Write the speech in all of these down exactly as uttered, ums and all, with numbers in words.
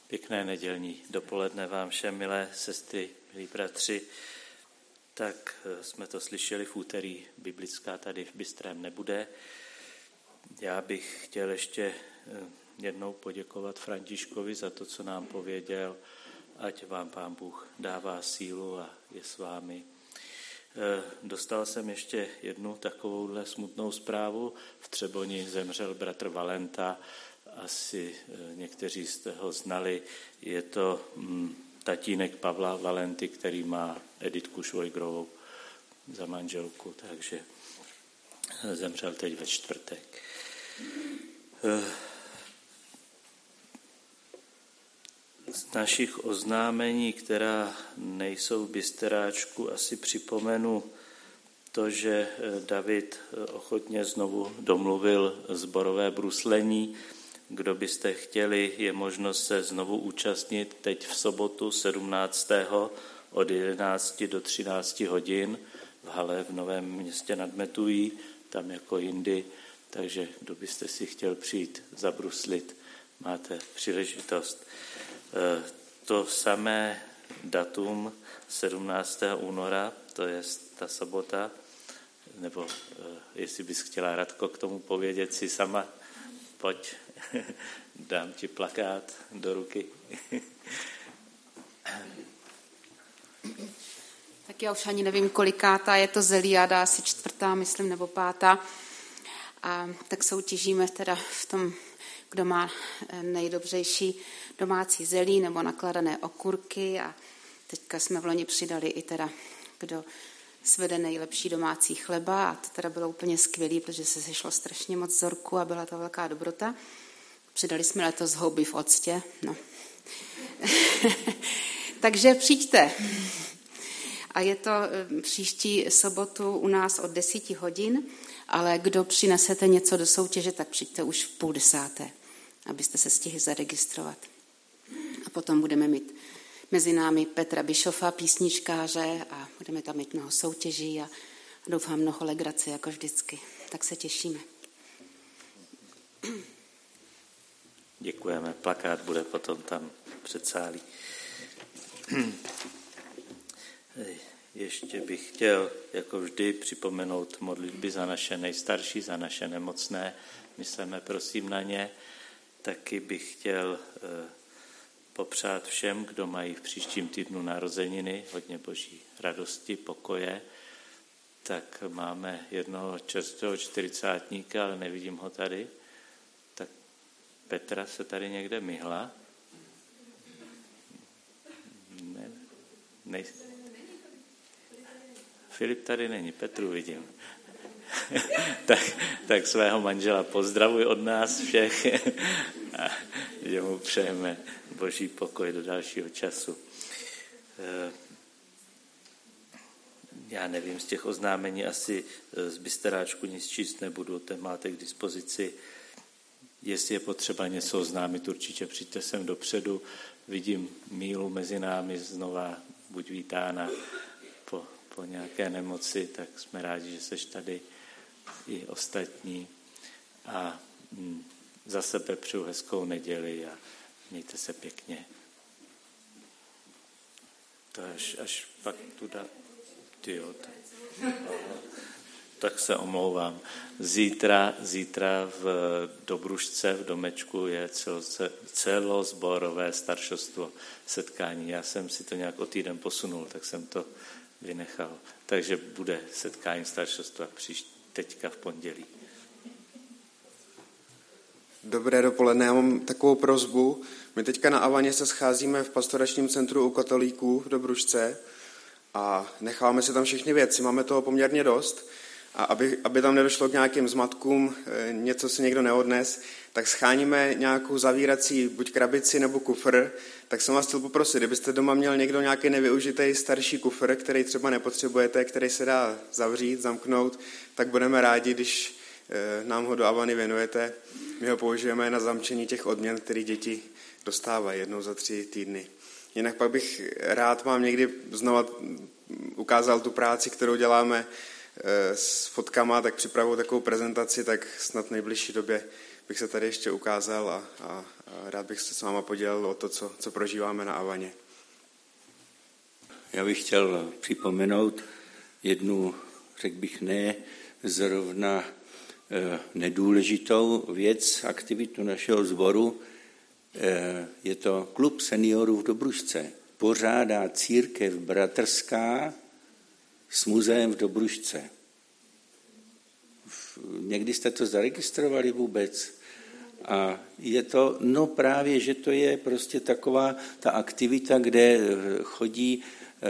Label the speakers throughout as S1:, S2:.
S1: Pěkné nedělní dopoledne vám všem, milé sestry, milí bratři. Tak jsme to slyšeli v úterý, biblická tady v Bystrém nebude. Já bych chtěl ještě jednou poděkovat Františkovi za to, co nám pověděl, ať vám Pán Bůh dává sílu a je s vámi. Dostal jsem ještě jednu takovouhle smutnou zprávu. V Třeboni zemřel bratr Valenta, asi někteří jste ho znali. Je to tatínek Pavla Valenty, který má Editku Švojgrovou za manželku, takže zemřel teď ve čtvrtek. Z našich oznámení, která nejsou v Bysteráčku, asi připomenu to, že David ochotně znovu domluvil sborové bruslení. Kdo byste chtěli, je možnost se znovu účastnit teď v sobotu sedmnáctého od jedenácti do třinácti hodin v hale v Novém Městě nad Metují, tam jako jindy, takže kdo byste si chtěl přijít zabruslit, máte příležitost. To samé datum sedmnáctého února, to je ta sobota, nebo jestli bys chtěla, Radko, k tomu povědět si sama, pojď, dám ti plakát do ruky.
S2: Tak já už ani nevím, kolikátá je to Zeliáda, asi čtvrtá, myslím, nebo pátá. A tak soutěžíme teda v tom, kdo má nejdobřejší domácí zelí nebo nakladané okurky. A teďka jsme v loni přidali i teda, kdo svede nejlepší domácí chleba. A to teda bylo úplně skvělé, protože se sešlo strašně moc vzorků a byla to velká dobrota. Přidali jsme letos houby v octě. No. Takže přijďte. A je to příští sobotu u nás od deseti hodin, ale kdo přinesete něco do soutěže, tak přijďte už v půl desáté, abyste se stihli zaregistrovat. A potom budeme mít mezi námi Petra Bišofa, písničkáře, a budeme tam mít mnoho soutěží a doufám mnoho legrace, jako vždycky. Tak se těšíme.
S1: Děkujeme. Plakát bude potom tam před sálí. Ještě bych chtěl, jako vždy, připomenout modlitby za naše nejstarší, za naše nemocné. Myslíme prosím na ně. Taky bych chtěl popřát všem, kdo mají v příštím týdnu narozeniny, hodně boží radosti, pokoje. Tak máme jednoho čerstvého čtyřicátníka, ale nevidím ho tady. Tak Petra se tady někde myhla. Ne, nej... Filip tady není, Petru vidím. tak, tak svého manžela pozdravuj od nás všech a že mu přejeme boží pokoj do dalšího času. Já nevím, z těch oznámení asi z Bysteráčku nic číst nebudu, ten máte k dispozici. Jestli je potřeba něco oznámit, určitě přijďte sem dopředu. Vidím Mílu mezi námi znova, buď vítána po, po nějaké nemoci, tak jsme rádi, že seš tady i ostatní. A hm, za sebe přeju hezkou neděli a mějte se pěkně. To až, až pak tu dá... Tyjo, tak, tak se omlouvám. Zítra, zítra v Dobrušce, v domečku je celo, celozborové staršostvo setkání. Já jsem si to nějak o týden posunul, tak jsem to vynechal. Takže bude setkání staršostva příští, teďka v pondělí.
S3: Dobré dopoledne, já mám takovou prosbu. My teďka na Avaně se scházíme v pastoračním centru u katolíků v Dobrušce a necháváme si tam všechny věci, máme toho poměrně dost. A aby, aby tam nedošlo k nějakým zmatkům, něco si někdo neodnes, tak scháníme nějakou zavírací buď krabici nebo kufr, tak jsem vás chtěl poprosit, kdybyste doma měl někdo nějaký nevyužitý starší kufr, který třeba nepotřebujete, který se dá zavřít, zamknout, tak budeme rádi, když nám ho do Avany věnujete. My ho použijeme na zamčení těch odměn, které děti dostávají jednou za tři týdny. Jinak pak bych rád vám někdy znova ukázal tu práci, kterou děláme s fotkama, tak připravuju takovou prezentaci, tak snad v nejbližší době bych se tady ještě ukázal a, a, a rád bych se s váma podělil o to, co, co prožíváme na Avaně.
S4: Já bych chtěl připomenout jednu, řekl bych, ne zrovna nedůležitou věc, aktivitu našeho sboru. Je to klub seniorů v Dobrušce. Pořádá církev bratrská s muzeem v Dobrušce. Někdy jste to zaregistrovali vůbec? A je to, no právě, že to je prostě taková ta aktivita, kde chodí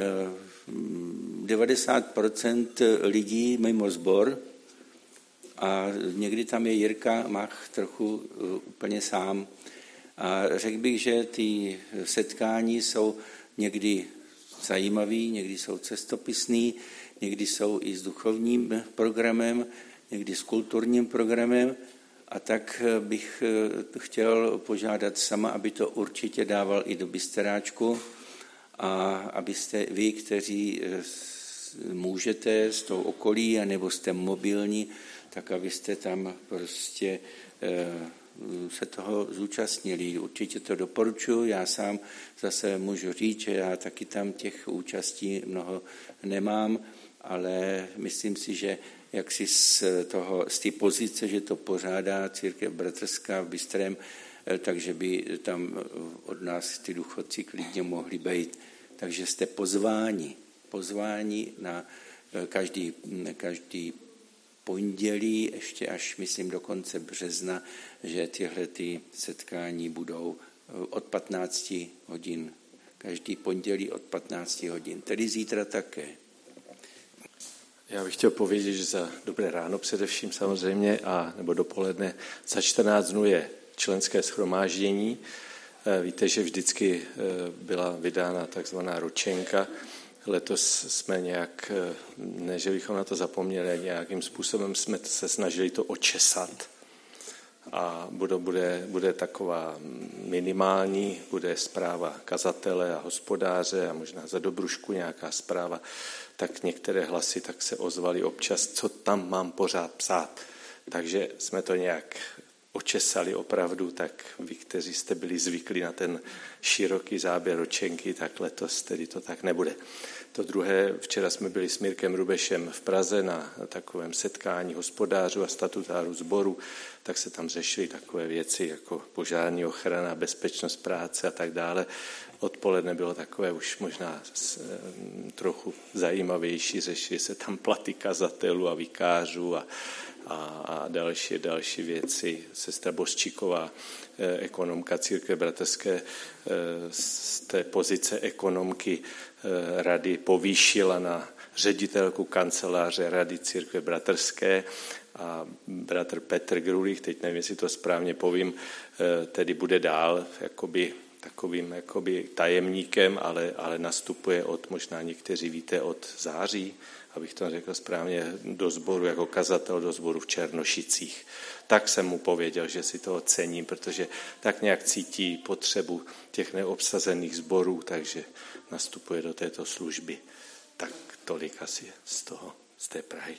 S4: devadesát procent lidí mimo sbor a někdy tam je Jirka Mach trochu úplně sám. A řekl bych, že ty setkání jsou někdy zajímavý, někdy jsou cestopisný, někdy jsou i s duchovním programem, někdy s kulturním programem. A tak bych chtěl požádat sama, aby to určitě dával i do Bysteráčku a abyste vy, kteří můžete z toho okolí, anebo jste mobilní, tak abyste tam prostě se toho zúčastnili. Určitě to doporučuji, já sám zase můžu říct, že já taky tam těch účastí mnoho nemám, ale myslím si, že jak si z toho, z té pozice, že to pořádá církev bratrská v Bystrém, takže by tam od nás ty důchodci klidně mohli být. Takže jste pozváni, pozváni na každý, každý pondělí, ještě až myslím do konce března, že tyhle ty setkání budou od patnácti hodin. Každý pondělí od patnácti hodin, tedy zítra také.
S5: Já bych chtěl povědět, že za dobré ráno především samozřejmě, a nebo dopoledne, za čtrnáct dnů je členské shromáždění. Víte, že vždycky byla vydána takzvaná ročenka. Letos jsme nějak, ne že bychom na to zapomněli, nějakým způsobem jsme se snažili to očesat. A bude, bude, bude taková minimální, bude zpráva kazatele a hospodáře a možná za Dobrušku nějaká zpráva, tak některé hlasy tak se ozvaly občas, co tam mám pořád psát. Takže jsme to nějak očesali opravdu, tak vy, kteří jste byli zvyklí na ten široký záběr ročenky, tak letos tedy to tak nebude. To druhé, včera jsme byli s Mirkem Rubešem v Praze na takovém setkání hospodářů a statutářů sboru, tak se tam řešily takové věci jako požární ochrana, bezpečnost práce a tak dále. Odpoledne bylo takové už možná trochu zajímavější, řešily se tam platy kazatelů a vikářů a, a, a další, další věci. Sestra Bořčíková, ekonomka církve bratrské, z té pozice ekonomky rady povýšila na ředitelku kanceláře Rady církve bratrské a bratr Petr Grulík, teď nevím, jestli to správně povím, tedy bude dál jakoby takovým jakoby tajemníkem, ale, ale nastupuje od, možná někteří víte, od září, abych to řekl správně, do sboru jako kazatel do sboru v Černošicích. Tak jsem mu pověděl, že si toho cením, protože tak nějak cítí potřebu těch neobsazených sborů, takže nastupuje do této služby. Tak tolik asi z toho, z té Prahy.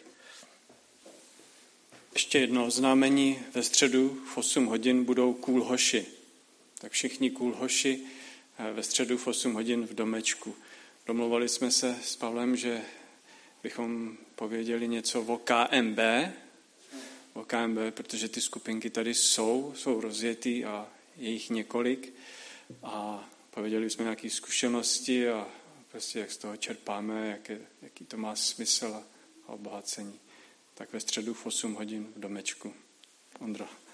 S6: Ještě jedno oznámení. Ve středu v osm hodin budou kůlhoši. Tak všichni kůlhoši ve středu v osm hodin v domečku. Domluvali jsme se s Pavlem, že bychom pověděli něco o K M B, o K M B, protože ty skupinky tady jsou, jsou rozjetý a je jich několik. A pověděli jsme nějaké zkušenosti a prostě jak z toho čerpáme, jaký, jaký to má smysl a obohacení. Tak ve středu v osm hodin v domečku. Ondro.